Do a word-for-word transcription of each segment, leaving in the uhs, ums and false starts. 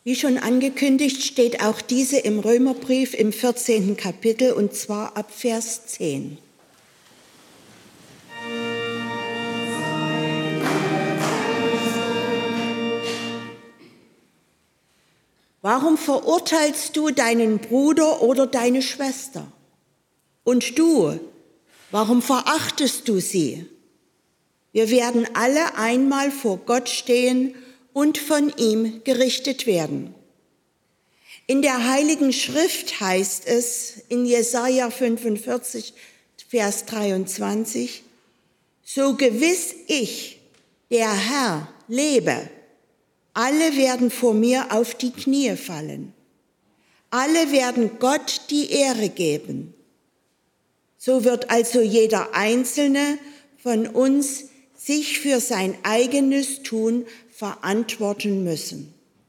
Wie schon angekündigt, steht auch diese im Römerbrief im vierzehnten Kapitel, und zwar ab Vers zehn. Warum verurteilst du deinen Bruder oder deine Schwester? Und du, warum verachtest du sie? Wir werden alle einmal vor Gott stehen und von ihm gerichtet werden. In der Heiligen Schrift heißt es in Jesaja fünfundvierzig, Vers dreiundzwanzig, so gewiss ich, der Herr, lebe, alle werden vor mir auf die Knie fallen. Alle werden Gott die Ehre geben. So wird also jeder Einzelne von uns sich für sein eigenes Tun verantworten müssen.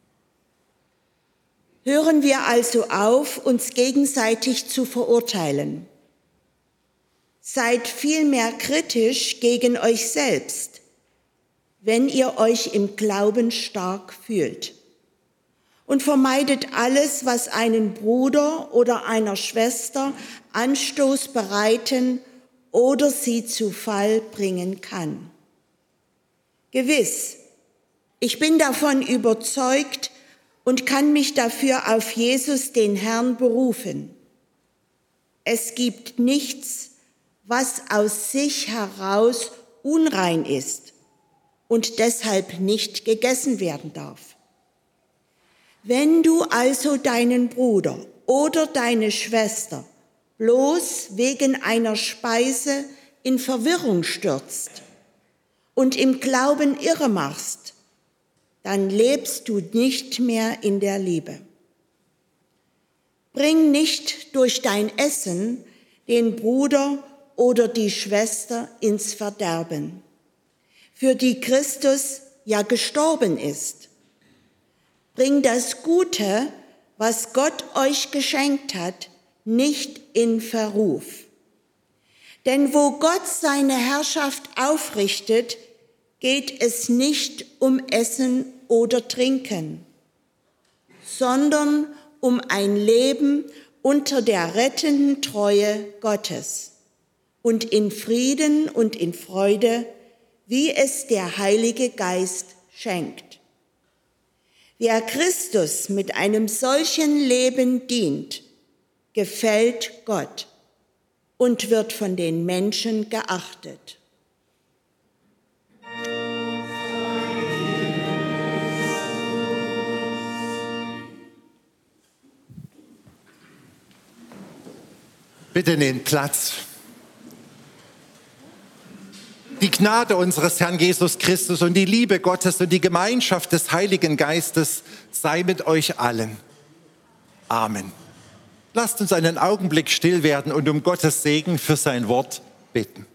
Hören wir also auf, uns gegenseitig zu verurteilen. Seid vielmehr kritisch gegen euch selbst, wenn ihr euch im Glauben stark fühlt. Und vermeidet alles, was einen Bruder oder einer Schwester Anstoß bereiten oder sie zu Fall bringen kann. Gewiss, ich bin davon überzeugt und kann mich dafür auf Jesus, den Herrn, berufen. Es gibt nichts, was aus sich heraus unrein ist und deshalb nicht gegessen werden darf. Wenn du also deinen Bruder oder deine Schwester bloß wegen einer Speise in Verwirrung stürzt und im Glauben irre machst, dann lebst du nicht mehr in der Liebe. Bring nicht durch dein Essen den Bruder oder die Schwester ins Verderben, für die Christus ja gestorben ist. Bring das Gute, was Gott euch geschenkt hat, nicht in Verruf. Denn wo Gott seine Herrschaft aufrichtet, geht es nicht um Essen oder Trinken, sondern um ein Leben unter der rettenden Treue Gottes und in Frieden und in Freude, wie es der Heilige Geist schenkt. Wer Christus mit einem solchen Leben dient, gefällt Gott und wird von den Menschen geachtet. Bitte nehmt Platz. Die Gnade unseres Herrn Jesus Christus und die Liebe Gottes und die Gemeinschaft des Heiligen Geistes sei mit euch allen. Amen. Lasst uns einen Augenblick still werden und um Gottes Segen für sein Wort bitten.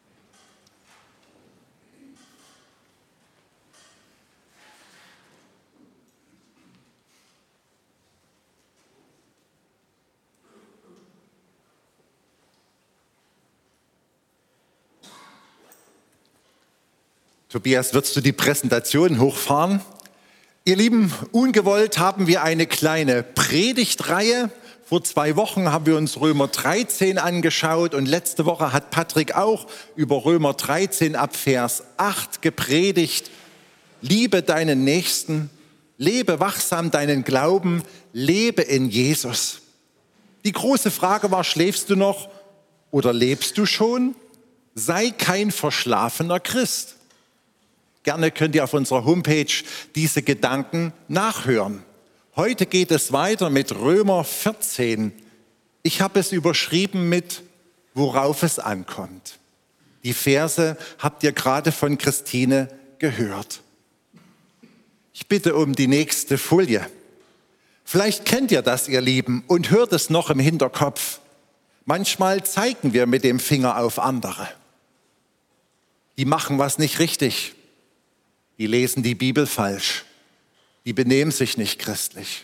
Tobias, würdest du die Präsentation hochfahren? Ihr Lieben, ungewollt haben wir eine kleine Predigtreihe. Vor zwei Wochen haben wir uns Römer dreizehn angeschaut und letzte Woche hat Patrick auch über Römer dreizehn ab Vers acht gepredigt. Liebe deinen Nächsten, lebe wachsam deinen Glauben, lebe in Jesus. Die große Frage war, schläfst du noch oder lebst du schon? Sei kein verschlafener Christ. Gerne könnt ihr auf unserer Homepage diese Gedanken nachhören. Heute geht es weiter mit Römer vierzehn. Ich habe es überschrieben mit worauf es ankommt. Die Verse habt ihr gerade von Christine gehört. Ich bitte um die nächste Folie. Vielleicht kennt ihr das, ihr Lieben, und hört es noch im Hinterkopf. Manchmal zeigen wir mit dem Finger auf andere. Die machen was nicht richtig. Die lesen die Bibel falsch. Die benehmen sich nicht christlich.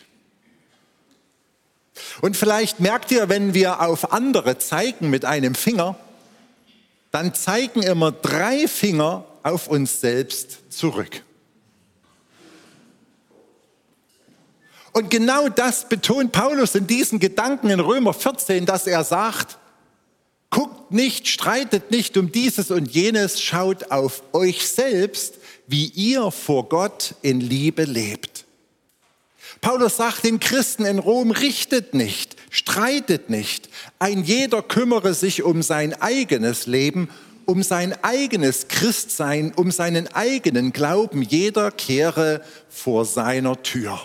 Und vielleicht merkt ihr, wenn wir auf andere zeigen mit einem Finger, dann zeigen immer drei Finger auf uns selbst zurück. Und genau das betont Paulus in diesen Gedanken in Römer vierzehn, dass er sagt, guckt nicht, streitet nicht um dieses und jenes, schaut auf euch selbst, wie ihr vor Gott in Liebe lebt. Paulus sagt den Christen in Rom, richtet nicht, streitet nicht. Ein jeder kümmere sich um sein eigenes Leben, um sein eigenes Christsein, um seinen eigenen Glauben. Jeder kehre vor seiner Tür.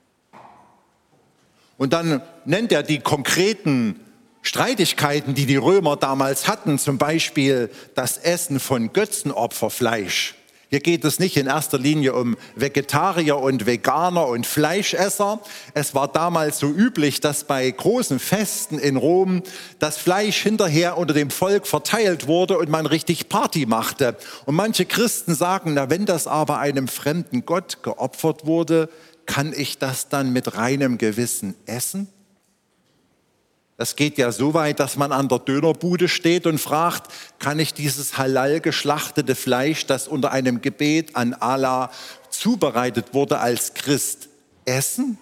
Und dann nennt er die konkreten Streitigkeiten, die die Römer damals hatten, zum Beispiel das Essen von Götzenopferfleisch. Hier geht es nicht in erster Linie um Vegetarier und Veganer und Fleischesser. Es war damals so üblich, dass bei großen Festen in Rom das Fleisch hinterher unter dem Volk verteilt wurde und man richtig Party machte. Und manche Christen sagen, na, wenn das aber einem fremden Gott geopfert wurde, kann ich das dann mit reinem Gewissen essen? Das geht ja so weit, dass man an der Dönerbude steht und fragt, kann ich dieses halal geschlachtete Fleisch, das unter einem Gebet an Allah zubereitet wurde, als Christ essen?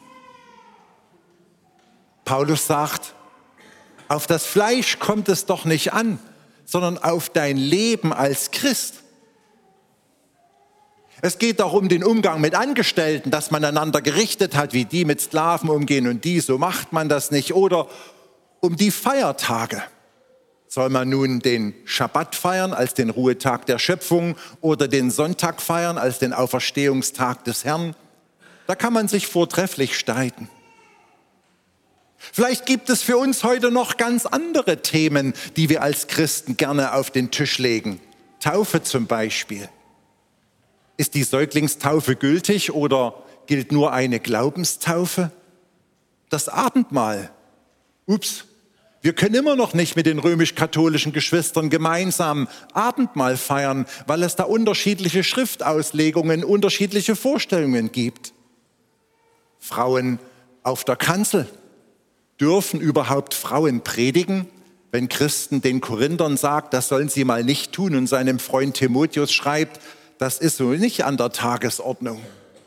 Paulus sagt, auf das Fleisch kommt es doch nicht an, sondern auf dein Leben als Christ. Es geht auch um den Umgang mit Angestellten, dass man einander gerichtet hat, wie die mit Sklaven umgehen und die, so macht man das nicht. Oder um die Feiertage. Soll man nun den Schabbat feiern als den Ruhetag der Schöpfung oder den Sonntag feiern als den Auferstehungstag des Herrn? Da kann man sich vortrefflich streiten. Vielleicht gibt es für uns heute noch ganz andere Themen, die wir als Christen gerne auf den Tisch legen. Taufe zum Beispiel. Ist die Säuglingstaufe gültig oder gilt nur eine Glaubenstaufe? Das Abendmahl. Ups, wir können immer noch nicht mit den römisch-katholischen Geschwistern gemeinsam Abendmahl feiern, weil es da unterschiedliche Schriftauslegungen, unterschiedliche Vorstellungen gibt. Frauen auf der Kanzel. Dürfen überhaupt Frauen predigen? Wenn Christen den Korinthern sagt, das sollen sie mal nicht tun und seinem Freund Timotheus schreibt, das ist so nicht an der Tagesordnung.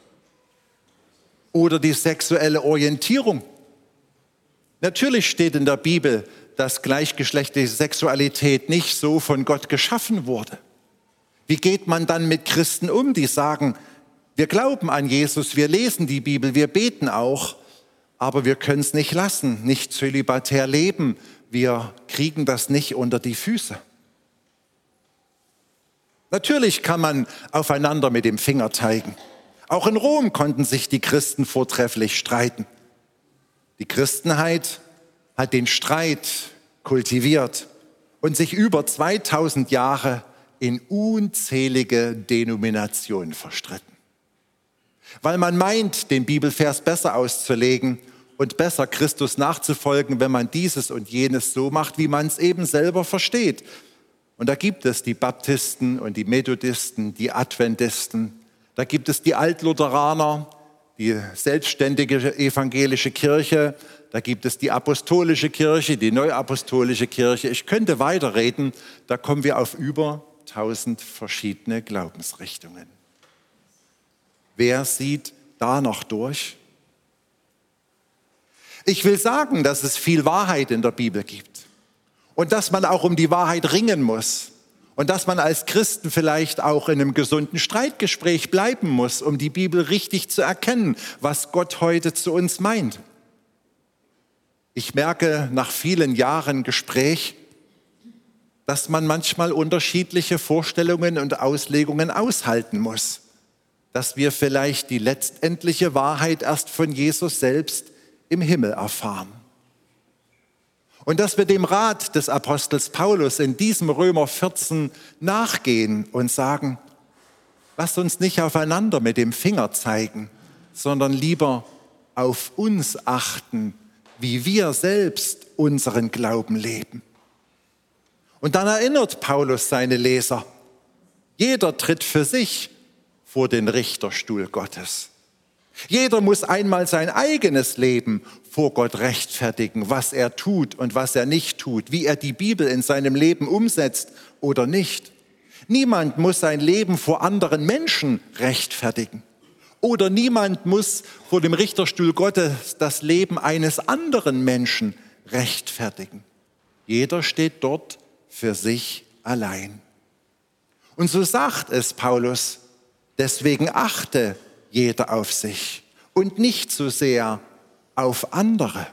Oder die sexuelle Orientierung. Natürlich steht in der Bibel, dass gleichgeschlechtliche Sexualität nicht so von Gott geschaffen wurde. Wie geht man dann mit Christen um, die sagen, wir glauben an Jesus, wir lesen die Bibel, wir beten auch, aber wir können es nicht lassen, nicht zölibatär leben, wir kriegen das nicht unter die Füße. Natürlich kann man aufeinander mit dem Finger zeigen. Auch in Rom konnten sich die Christen vortrefflich streiten. Die Christenheit hat den Streit kultiviert und sich über zweitausend Jahre in unzählige Denominationen verstritten. Weil man meint, den Bibelvers besser auszulegen und besser Christus nachzufolgen, wenn man dieses und jenes so macht, wie man es eben selber versteht. Und da gibt es die Baptisten und die Methodisten, die Adventisten, da gibt es die Altlutheraner, die selbstständige evangelische Kirche, da gibt es die apostolische Kirche, die neuapostolische Kirche. Ich könnte weiterreden, da kommen wir auf über tausend verschiedene Glaubensrichtungen. Wer sieht da noch durch? Ich will sagen, dass es viel Wahrheit in der Bibel gibt und dass man auch um die Wahrheit ringen muss. Und dass man als Christen vielleicht auch in einem gesunden Streitgespräch bleiben muss, um die Bibel richtig zu erkennen, was Gott heute zu uns meint. Ich merke nach vielen Jahren Gespräch, dass man manchmal unterschiedliche Vorstellungen und Auslegungen aushalten muss. Dass wir vielleicht die letztendliche Wahrheit erst von Jesus selbst im Himmel erfahren. Und dass wir dem Rat des Apostels Paulus in diesem Römer vierzehn nachgehen und sagen, lasst uns nicht aufeinander mit dem Finger zeigen, sondern lieber auf uns achten, wie wir selbst unseren Glauben leben. Und dann erinnert Paulus seine Leser, jeder tritt für sich vor den Richterstuhl Gottes. Jeder muss einmal sein eigenes Leben vor Gott rechtfertigen, was er tut und was er nicht tut, wie er die Bibel in seinem Leben umsetzt oder nicht. Niemand muss sein Leben vor anderen Menschen rechtfertigen. Oder niemand muss vor dem Richterstuhl Gottes das Leben eines anderen Menschen rechtfertigen. Jeder steht dort für sich allein. Und so sagt es Paulus, deswegen achte jeder auf sich und nicht so sehr auf andere.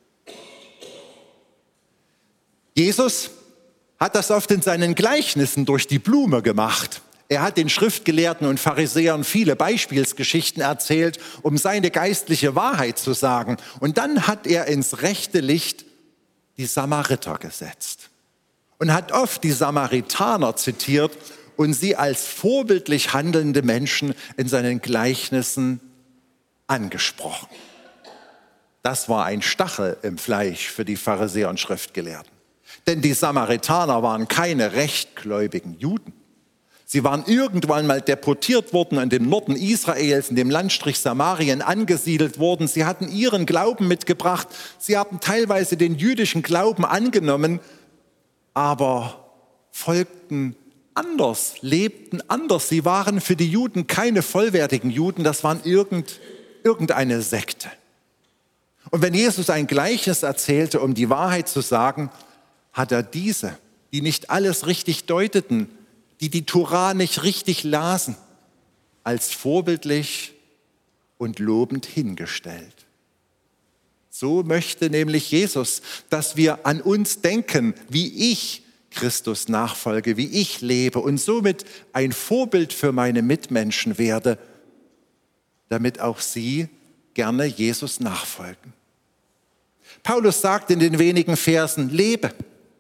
Jesus hat das oft in seinen Gleichnissen durch die Blume gemacht. Er hat den Schriftgelehrten und Pharisäern viele Beispielsgeschichten erzählt, um seine geistliche Wahrheit zu sagen. Und dann hat er ins rechte Licht die Samariter gesetzt und hat oft die Samaritaner zitiert und sie als vorbildlich handelnde Menschen in seinen Gleichnissen angesprochen. Das war ein Stachel im Fleisch für die Pharisäer und Schriftgelehrten. Denn die Samaritaner waren keine rechtgläubigen Juden. Sie waren irgendwann mal deportiert worden und im Norden Israels, in dem Landstrich Samarien, angesiedelt worden. Sie hatten ihren Glauben mitgebracht. Sie haben teilweise den jüdischen Glauben angenommen, aber folgten anders, lebten anders. Sie waren für die Juden keine vollwertigen Juden, das waren irgend, irgendeine Sekte. Und wenn Jesus ein Gleichnis erzählte, um die Wahrheit zu sagen, hat er diese, die nicht alles richtig deuteten, die die Tora nicht richtig lasen, als vorbildlich und lobend hingestellt. So möchte nämlich Jesus, dass wir an uns denken, wie ich Christus nachfolge, wie ich lebe und somit ein Vorbild für meine Mitmenschen werde, damit auch sie gerne Jesus nachfolgen. Paulus sagt in den wenigen Versen, lebe,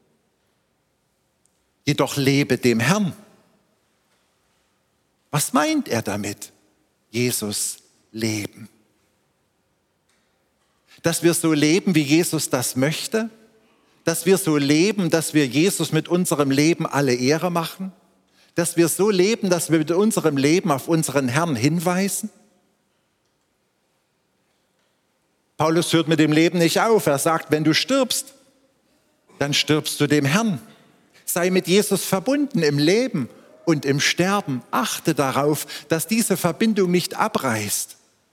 jedoch lebe dem Herrn. Was meint er damit? Jesus leben. Dass wir so leben, wie Jesus das möchte? Dass wir so leben, dass wir Jesus mit unserem Leben alle Ehre machen? Dass wir so leben, dass wir mit unserem Leben auf unseren Herrn hinweisen? Paulus hört mit dem Leben nicht auf. Er sagt, wenn du stirbst, dann stirbst du dem Herrn. Sei mit Jesus verbunden im Leben und im Sterben. Achte darauf, dass diese Verbindung nicht abreißt.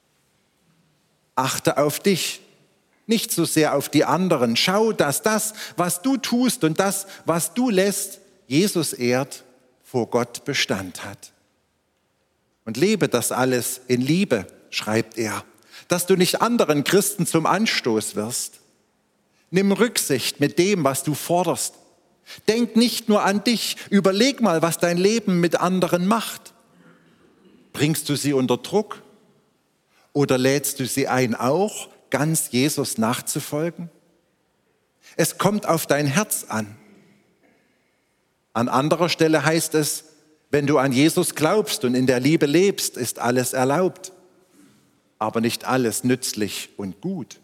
Achte auf dich, nicht so sehr auf die anderen. Schau, dass das, was du tust und das, was du lässt, Jesus ehrt, vor Gott Bestand hat. Und lebe das alles in Liebe, schreibt er, dass du nicht anderen Christen zum Anstoß wirst. Nimm Rücksicht mit dem, was du forderst. Denk nicht nur an dich, überleg mal, was dein Leben mit anderen macht. Bringst du sie unter Druck oder lädst du sie ein, auch ganz Jesus nachzufolgen? Es kommt auf dein Herz an. An anderer Stelle heißt es, wenn du an Jesus glaubst und in der Liebe lebst, ist alles erlaubt, aber nicht alles nützlich und gut.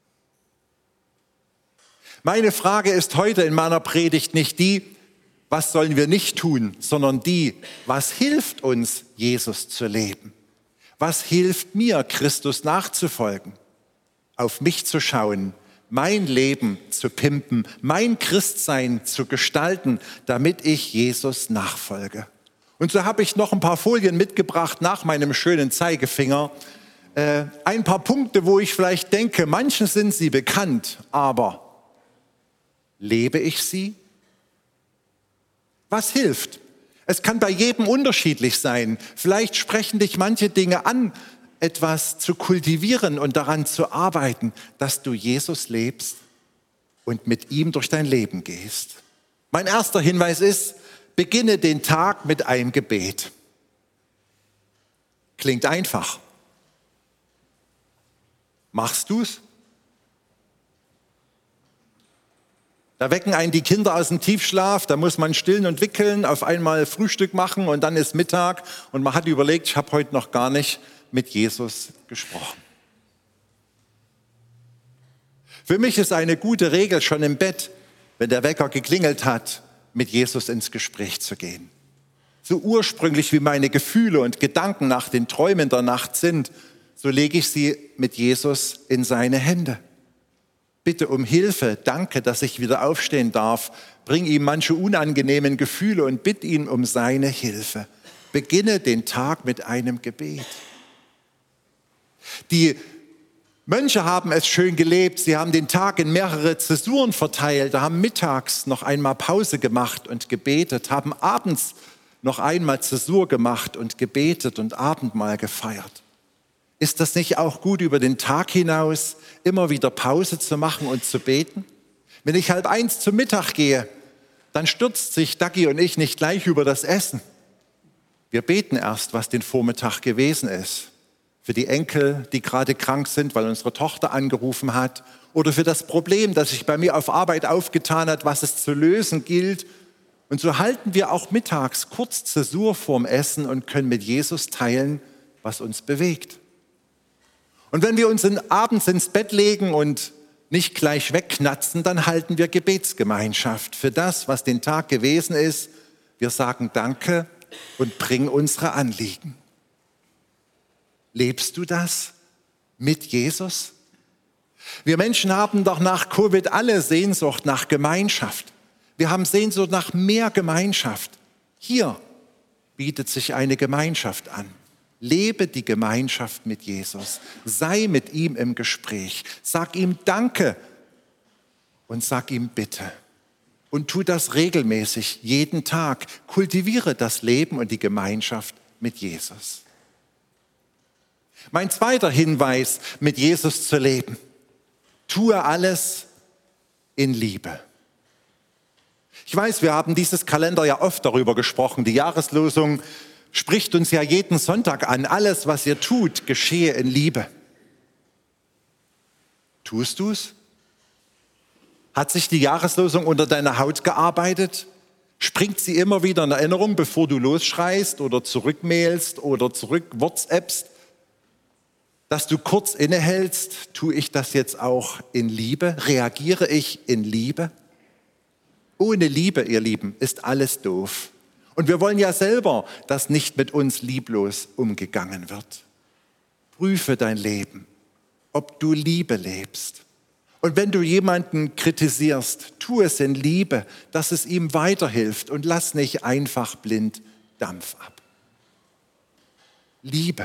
Meine Frage ist heute in meiner Predigt nicht die, was sollen wir nicht tun, sondern die, was hilft uns, Jesus zu leben? Was hilft mir, Christus nachzufolgen? Auf mich zu schauen, mein Leben zu pimpen, mein Christsein zu gestalten, damit ich Jesus nachfolge. Und so habe ich noch ein paar Folien mitgebracht nach meinem schönen Zeigefinger. Äh, ein paar Punkte, wo ich vielleicht denke, manchen sind sie bekannt, aber lebe ich sie? Was hilft? Es kann bei jedem unterschiedlich sein. Vielleicht sprechen dich manche Dinge an, etwas zu kultivieren und daran zu arbeiten, dass du Jesus lebst und mit ihm durch dein Leben gehst. Mein erster Hinweis ist, beginne den Tag mit einem Gebet. Klingt einfach. Machst du's? Da wecken einen die Kinder aus dem Tiefschlaf, da muss man stillen und wickeln, auf einmal Frühstück machen und dann ist Mittag und man hat überlegt, ich habe heute noch gar nicht mit Jesus gesprochen. Für mich ist eine gute Regel schon im Bett, wenn der Wecker geklingelt hat, mit Jesus ins Gespräch zu gehen. So ursprünglich wie meine Gefühle und Gedanken nach den Träumen der Nacht sind, so lege ich sie mit Jesus in seine Hände. Bitte um Hilfe, danke, dass ich wieder aufstehen darf. Bring ihm manche unangenehmen Gefühle und bitte ihn um seine Hilfe. Beginne den Tag mit einem Gebet. Die Mönche haben es schön gelebt. Sie haben den Tag in mehrere Zäsuren verteilt, haben mittags noch einmal Pause gemacht und gebetet, haben abends noch einmal Zäsur gemacht und gebetet und Abendmahl gefeiert. Ist das nicht auch gut, über den Tag hinaus immer wieder Pause zu machen und zu beten? Wenn ich halb eins zum Mittag gehe, dann stürzt sich Dagi und ich nicht gleich über das Essen. Wir beten erst, was den Vormittag gewesen ist. Für die Enkel, die gerade krank sind, weil unsere Tochter angerufen hat. Oder für das Problem, das sich bei mir auf Arbeit aufgetan hat, was es zu lösen gilt. Und so halten wir auch mittags kurz Zäsur vorm Essen und können mit Jesus teilen, was uns bewegt. Und wenn wir uns in, abends ins Bett legen und nicht gleich wegknatzen, dann halten wir Gebetsgemeinschaft für das, was den Tag gewesen ist. Wir sagen Danke und bringen unsere Anliegen. Lebst du das mit Jesus? Wir Menschen haben doch nach Covid alle Sehnsucht nach Gemeinschaft. Wir haben Sehnsucht nach mehr Gemeinschaft. Hier bietet sich eine Gemeinschaft an. Lebe die Gemeinschaft mit Jesus. Sei mit ihm im Gespräch. Sag ihm Danke und sag ihm Bitte. Und tu das regelmäßig, jeden Tag. Kultiviere das Leben und die Gemeinschaft mit Jesus. Mein zweiter Hinweis, mit Jesus zu leben. Tue alles in Liebe. Ich weiß, wir haben dieses Kalender ja oft darüber gesprochen. Die Jahreslosung spricht uns ja jeden Sonntag an. Alles, was ihr tut, geschehe in Liebe. Tust du es? Hat sich die Jahreslosung unter deiner Haut gearbeitet? Springt sie immer wieder in Erinnerung, bevor du losschreist oder zurückmailst oder zurück WhatsAppst? Dass du kurz innehältst, tue ich das jetzt auch in Liebe? Reagiere ich in Liebe? Ohne Liebe, ihr Lieben, ist alles doof. Und wir wollen ja selber, dass nicht mit uns lieblos umgegangen wird. Prüfe dein Leben, ob du Liebe lebst. Und wenn du jemanden kritisierst, tu es in Liebe, dass es ihm weiterhilft und lass nicht einfach blind Dampf ab. Liebe.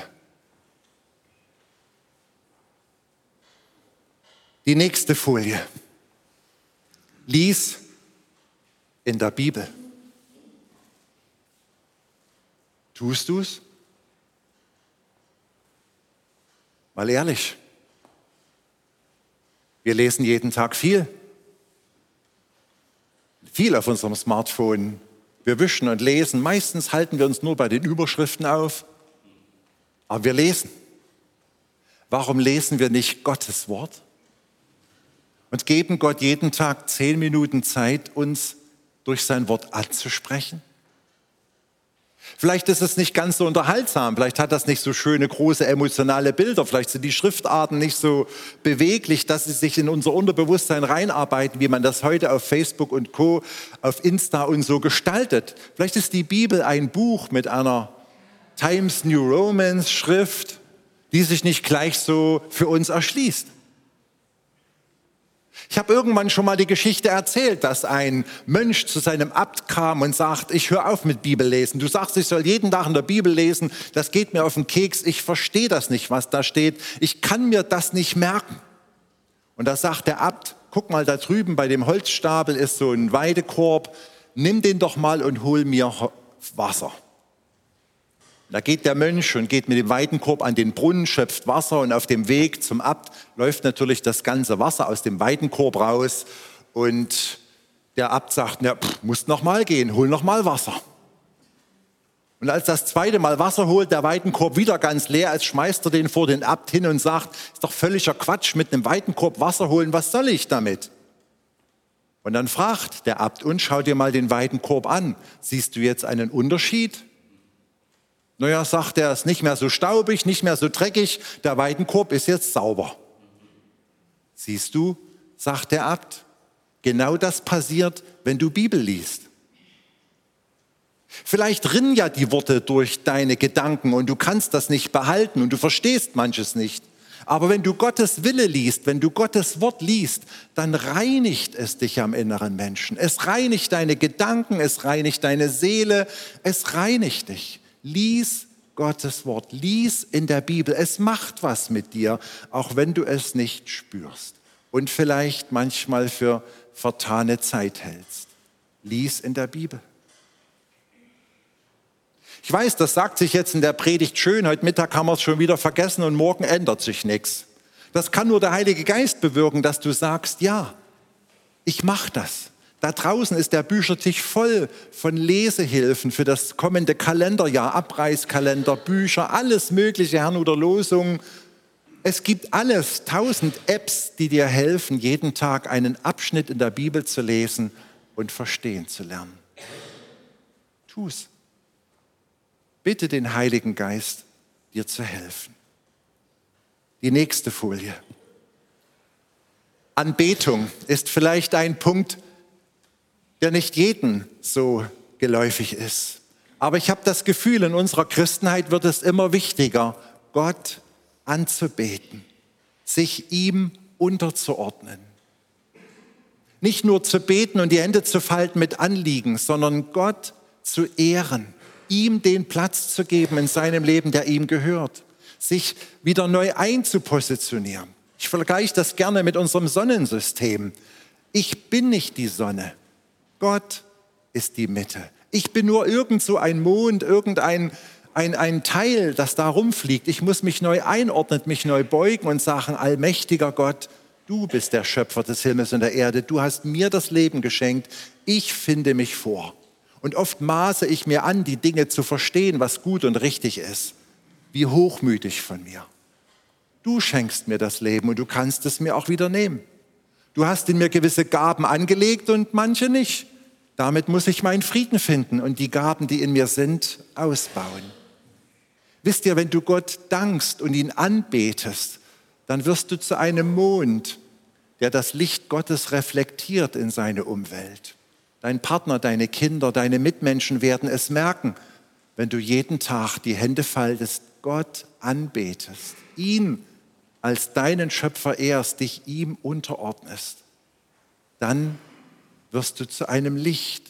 Die nächste Folie. Lies in der Bibel. Tust du es? Mal ehrlich. Wir lesen jeden Tag viel. Viel auf unserem Smartphone. Wir wischen und lesen. Meistens halten wir uns nur bei den Überschriften auf. Aber wir lesen. Warum lesen wir nicht Gottes Wort? Und geben Gott jeden Tag zehn Minuten Zeit, uns durch sein Wort anzusprechen? Vielleicht ist es nicht ganz so unterhaltsam, vielleicht hat das nicht so schöne, große, emotionale Bilder, vielleicht sind die Schriftarten nicht so beweglich, dass sie sich in unser Unterbewusstsein reinarbeiten, wie man das heute auf Facebook und Co., auf Insta und so gestaltet. Vielleicht ist die Bibel ein Buch mit einer Times New Roman Schrift, die sich nicht gleich so für uns erschließt. Ich habe irgendwann schon mal die Geschichte erzählt, dass ein Mönch zu seinem Abt kam und sagt, ich höre auf mit Bibellesen. Du sagst, ich soll jeden Tag in der Bibel lesen, das geht mir auf den Keks, ich verstehe das nicht, was da steht, ich kann mir das nicht merken. Und da sagt der Abt, guck mal, da drüben bei dem Holzstapel ist so ein Weidekorb, nimm den doch mal und hol mir Wasser. Da geht der Mönch und geht mit dem Weidenkorb an den Brunnen, schöpft Wasser und auf dem Weg zum Abt läuft natürlich das ganze Wasser aus dem Weidenkorb raus und der Abt sagt, ja, pff, musst noch mal gehen, hol noch mal Wasser. Und als das zweite Mal Wasser holt, der Weidenkorb wieder ganz leer ist, schmeißt er den vor den Abt hin und sagt, ist doch völliger Quatsch, mit einem Weidenkorb Wasser holen, was soll ich damit? Und dann fragt der Abt, und schau dir mal den Weidenkorb an, siehst du jetzt einen Unterschied? Naja, sagt er, ist nicht mehr so staubig, nicht mehr so dreckig, der Weidenkorb ist jetzt sauber. Siehst du, sagt der Abt, genau das passiert, wenn du Bibel liest. Vielleicht rinnen ja die Worte durch deine Gedanken und du kannst das nicht behalten und du verstehst manches nicht. Aber wenn du Gottes Wille liest, wenn du Gottes Wort liest, dann reinigt es dich am inneren Menschen. Es reinigt deine Gedanken, es reinigt deine Seele, es reinigt dich. Lies Gottes Wort. Lies in der Bibel. Es macht was mit dir, auch wenn du es nicht spürst und vielleicht manchmal für vertane Zeit hältst. Lies in der Bibel. Ich weiß, das sagt sich jetzt in der Predigt schön. Heute Mittag haben wir es schon wieder vergessen und morgen ändert sich nichts. Das kann nur der Heilige Geist bewirken, dass du sagst, ja, ich mache das. Da draußen ist der Büchertisch voll von Lesehilfen für das kommende Kalenderjahr, Abreißkalender, Bücher, alles mögliche, Herrnhuter Losungen. Es gibt alles, tausend Apps, die dir helfen, jeden Tag einen Abschnitt in der Bibel zu lesen und verstehen zu lernen. Tu's. Bitte den Heiligen Geist, dir zu helfen. Die nächste Folie. Anbetung ist vielleicht ein Punkt, der nicht jedem so geläufig ist. Aber ich habe das Gefühl, in unserer Christenheit wird es immer wichtiger, Gott anzubeten, sich ihm unterzuordnen. Nicht nur zu beten und die Hände zu falten mit Anliegen, sondern Gott zu ehren, ihm den Platz zu geben in seinem Leben, der ihm gehört, sich wieder neu einzupositionieren. Ich vergleiche das gerne mit unserem Sonnensystem. Ich bin nicht die Sonne. Gott ist die Mitte. Ich bin nur irgend so ein Mond, irgendein ein, ein Teil, das da rumfliegt. Ich muss mich neu einordnen, mich neu beugen und sagen, allmächtiger Gott, du bist der Schöpfer des Himmels und der Erde. Du hast mir das Leben geschenkt. Ich finde mich vor. Und oft maße ich mir an, die Dinge zu verstehen, was gut und richtig ist. Wie hochmütig von mir. Du schenkst mir das Leben und du kannst es mir auch wieder nehmen. Du hast in mir gewisse Gaben angelegt und manche nicht. Damit muss ich meinen Frieden finden und die Gaben, die in mir sind, ausbauen. Wisst ihr, wenn du Gott dankst und ihn anbetest, dann wirst du zu einem Mond, der das Licht Gottes reflektiert in seine Umwelt. Dein Partner, deine Kinder, deine Mitmenschen werden es merken, wenn du jeden Tag die Hände faltest, Gott anbetest, ihn als deinen Schöpfer ehrst, dich ihm unterordnest, dann wirst du zu einem Licht.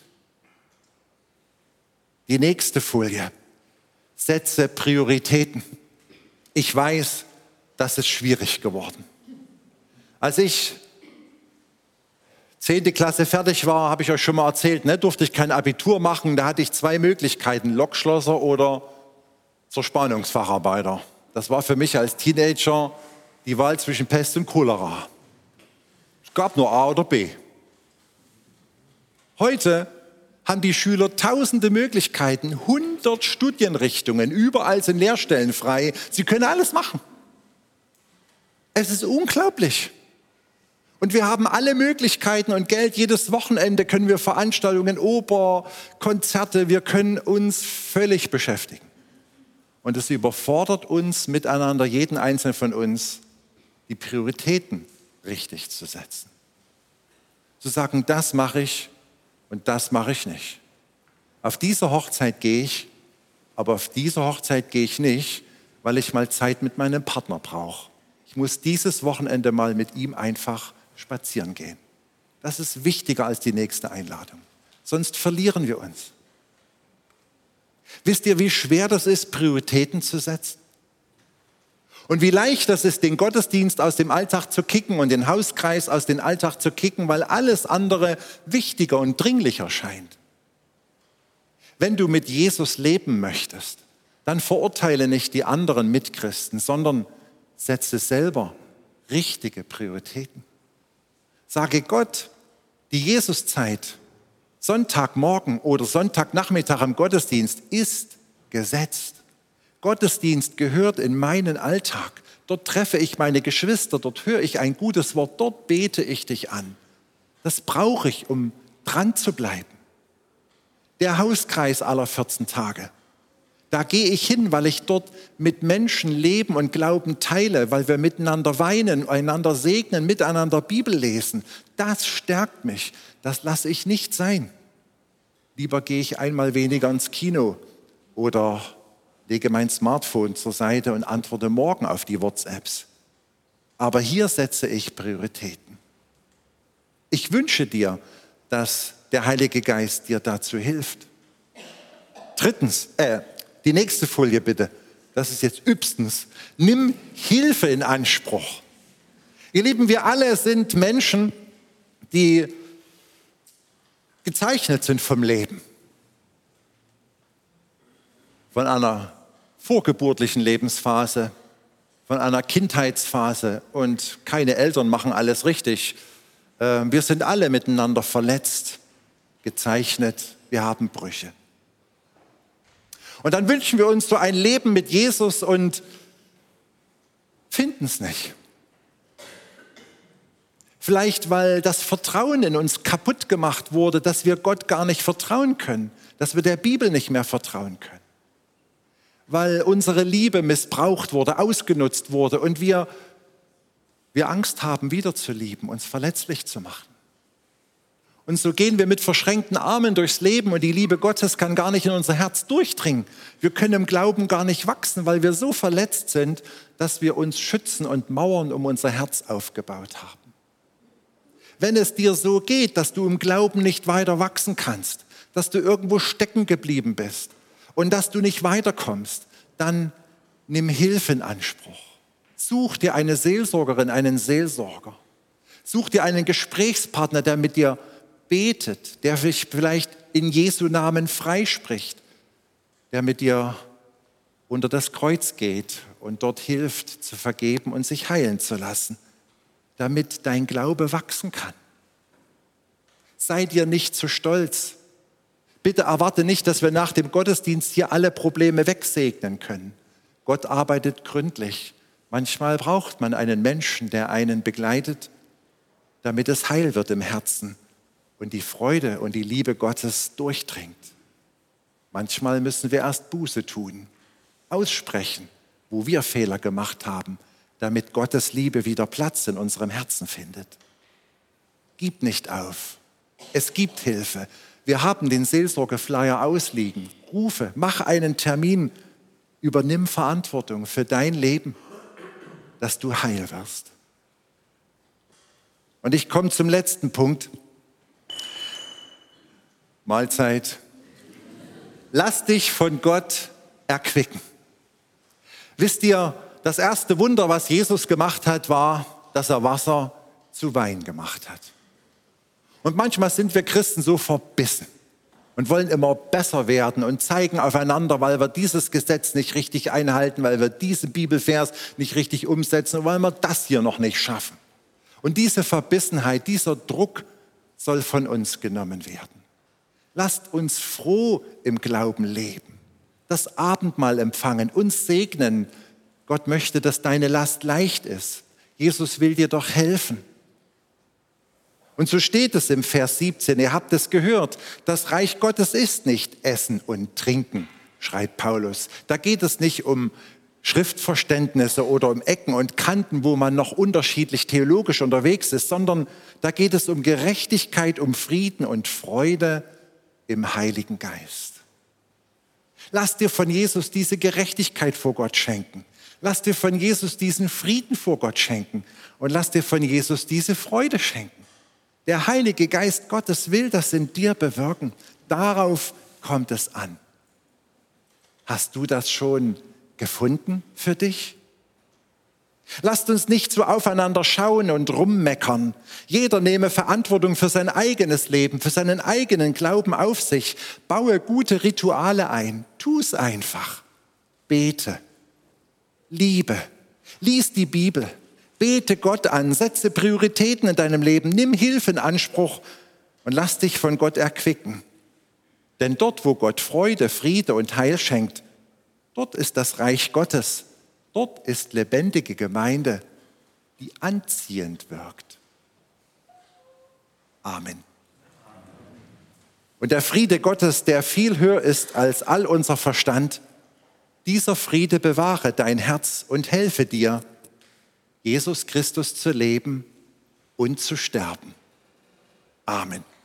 Die nächste Folie. Setze Prioritäten. Ich weiß, das ist schwierig geworden. Als ich zehnte Klasse fertig war, habe ich euch schon mal erzählt, ne, durfte ich kein Abitur machen. Da hatte ich zwei Möglichkeiten, Lokschlosser oder zur Spannungsfacharbeiter. Das war für mich als Teenager die Wahl zwischen Pest und Cholera. Es gab nur A oder B. Heute haben die Schüler tausende Möglichkeiten, hundert Studienrichtungen, überall sind Lehrstellen frei. Sie können alles machen. Es ist unglaublich. Und wir haben alle Möglichkeiten und Geld. Jedes Wochenende können wir Veranstaltungen, Oper, Konzerte, wir können uns völlig beschäftigen. Und es überfordert uns miteinander, jeden Einzelnen von uns, die Prioritäten richtig zu setzen. Zu sagen, das mache ich und das mache ich nicht. Auf diese Hochzeit gehe ich, aber auf diese Hochzeit gehe ich nicht, weil ich mal Zeit mit meinem Partner brauche. Ich muss dieses Wochenende mal mit ihm einfach spazieren gehen. Das ist wichtiger als die nächste Einladung. Sonst verlieren wir uns. Wisst ihr, wie schwer das ist, Prioritäten zu setzen? Und wie leicht das ist, den Gottesdienst aus dem Alltag zu kicken und den Hauskreis aus dem Alltag zu kicken, weil alles andere wichtiger und dringlicher scheint. Wenn du mit Jesus leben möchtest, dann verurteile nicht die anderen Mitchristen, sondern setze selber richtige Prioritäten. Sage Gott, die Jesuszeit, Sonntagmorgen oder Sonntagnachmittag am Gottesdienst ist gesetzt. Gottesdienst gehört in meinen Alltag. Dort treffe ich meine Geschwister, dort höre ich ein gutes Wort, dort bete ich dich an. Das brauche ich, um dran zu bleiben. Der Hauskreis aller vierzehn Tage. Da gehe ich hin, weil ich dort mit Menschen Leben und Glauben teile, weil wir miteinander weinen, einander segnen, miteinander Bibel lesen. Das stärkt mich. Das lasse ich nicht sein. Lieber gehe ich einmal weniger ins Kino oder lege mein Smartphone zur Seite und antworte morgen auf die WhatsApps. Aber hier setze ich Prioritäten. Ich wünsche dir, dass der Heilige Geist dir dazu hilft. Drittens, äh, Die nächste Folie bitte. Das ist jetzt übstens. Nimm Hilfe in Anspruch. Ihr Lieben, wir alle sind Menschen, die gezeichnet sind vom Leben. Von einer vorgeburtlichen Lebensphase, von einer Kindheitsphase, und keine Eltern machen alles richtig. Wir sind alle miteinander verletzt, gezeichnet, wir haben Brüche. Und dann wünschen wir uns so ein Leben mit Jesus und finden es nicht. Vielleicht, weil das Vertrauen in uns kaputt gemacht wurde, dass wir Gott gar nicht vertrauen können, dass wir der Bibel nicht mehr vertrauen können. Weil unsere Liebe missbraucht wurde, ausgenutzt wurde und wir, wir Angst haben, wieder zu lieben, uns verletzlich zu machen. Und so gehen wir mit verschränkten Armen durchs Leben und die Liebe Gottes kann gar nicht in unser Herz durchdringen. Wir können im Glauben gar nicht wachsen, weil wir so verletzt sind, dass wir uns schützen und Mauern um unser Herz aufgebaut haben. Wenn es dir so geht, dass du im Glauben nicht weiter wachsen kannst, dass du irgendwo stecken geblieben bist und dass du nicht weiterkommst, dann nimm Hilfe in Anspruch. Such dir eine Seelsorgerin, einen Seelsorger. Such dir einen Gesprächspartner, der mit dir betet, der dich vielleicht in Jesu Namen freispricht, der mit dir unter das Kreuz geht und dort hilft, zu vergeben und sich heilen zu lassen, damit dein Glaube wachsen kann. Sei dir nicht zu stolz. Bitte erwarte nicht, dass wir nach dem Gottesdienst hier alle Probleme wegsegnen können. Gott arbeitet gründlich. Manchmal braucht man einen Menschen, der einen begleitet, damit es heil wird im Herzen und die Freude und die Liebe Gottes durchdringt. Manchmal müssen wir erst Buße tun, aussprechen, wo wir Fehler gemacht haben, damit Gottes Liebe wieder Platz in unserem Herzen findet. Gib nicht auf. Es gibt Hilfe. Wir haben den Seelsorgeflyer ausliegen. Rufe, mach einen Termin, übernimm Verantwortung für dein Leben, dass du heil wirst. Und ich komme zum letzten Punkt. Mahlzeit. Lass dich von Gott erquicken. Wisst ihr, das erste Wunder, was Jesus gemacht hat, war, dass er Wasser zu Wein gemacht hat. Und manchmal sind wir Christen so verbissen und wollen immer besser werden und zeigen aufeinander, weil wir dieses Gesetz nicht richtig einhalten, weil wir diesen Bibelvers nicht richtig umsetzen und weil wir das hier noch nicht schaffen. Und diese Verbissenheit, dieser Druck soll von uns genommen werden. Lasst uns froh im Glauben leben, das Abendmahl empfangen, uns segnen. Gott möchte, dass deine Last leicht ist. Jesus will dir doch helfen. Und so steht es im Vers siebzehn, ihr habt es gehört, das Reich Gottes ist nicht Essen und Trinken, schreibt Paulus. Da geht es nicht um Schriftverständnisse oder um Ecken und Kanten, wo man noch unterschiedlich theologisch unterwegs ist, sondern da geht es um Gerechtigkeit, um Frieden und Freude im Heiligen Geist. Lass dir von Jesus diese Gerechtigkeit vor Gott schenken. Lass dir von Jesus diesen Frieden vor Gott schenken und lass dir von Jesus diese Freude schenken. Der Heilige Geist Gottes will das in dir bewirken. Darauf kommt es an. Hast du das schon gefunden für dich? Lasst uns nicht so aufeinander schauen und rummeckern. Jeder nehme Verantwortung für sein eigenes Leben, für seinen eigenen Glauben auf sich. Baue gute Rituale ein. Tu es einfach. Bete. Liebe. Lies die Bibel. Bete Gott an. Setze Prioritäten in deinem Leben. Nimm Hilfe in Anspruch und lass dich von Gott erquicken. Denn dort, wo Gott Freude, Friede und Heil schenkt, dort ist das Reich Gottes. Dort ist lebendige Gemeinde, die anziehend wirkt. Amen. Und der Friede Gottes, der viel höher ist als all unser Verstand, dieser Friede bewahre dein Herz und helfe dir, Jesus Christus zu leben und zu sterben. Amen.